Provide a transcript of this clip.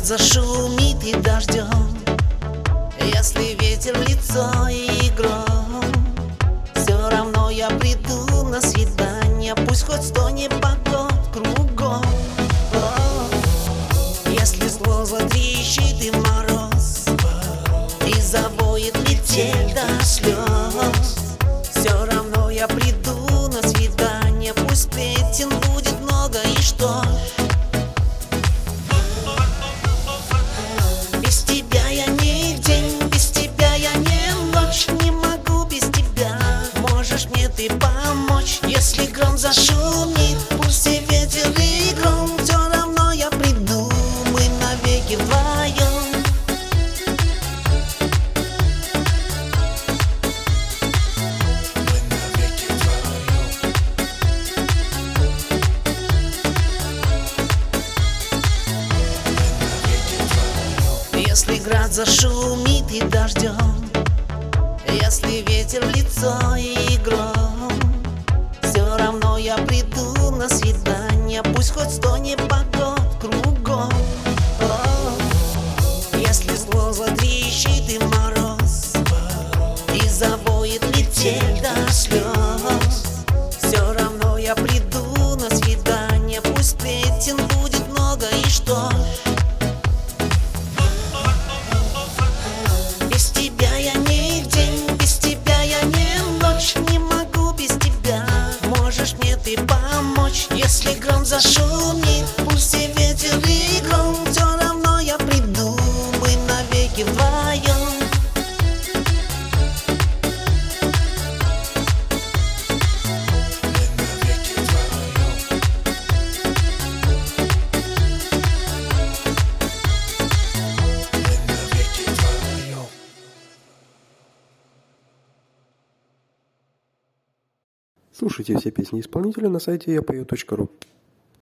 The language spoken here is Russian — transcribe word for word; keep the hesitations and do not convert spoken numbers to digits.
град зашумит и дождем, если ветер в лицо и гром, все равно я приду на свидание, пусть хоть сто непогод кругом. О, если зло затрещит и мороз, и завоет метель до слез, все равно я приду на свидание, пусть песен будет много и что. Без тебя я не день, без тебя я не ночь, не могу без тебя. Можешь мне ты помочь, если гром зашумит, пусть и ветер и гром, все равно я приду, мы навеки вдвоем. Если град зашумит и дождем, если ветер в лицо и гром, все равно я приду на свидание, пусть хоть сто непогод кругом. О, если зло затрещит и мороз, и завоет метель до слез, все равно я приду на свидание, пусть песен будет много и что. Без тебя я не день, без тебя я не ночь, не могу без тебя. Можешь мне ты помочь, если гром зашумит, пусть и ветер и гром, все равно я приду, мы навеки вдвоем. Слушайте все песни исполнителя на сайте я пою точка ру.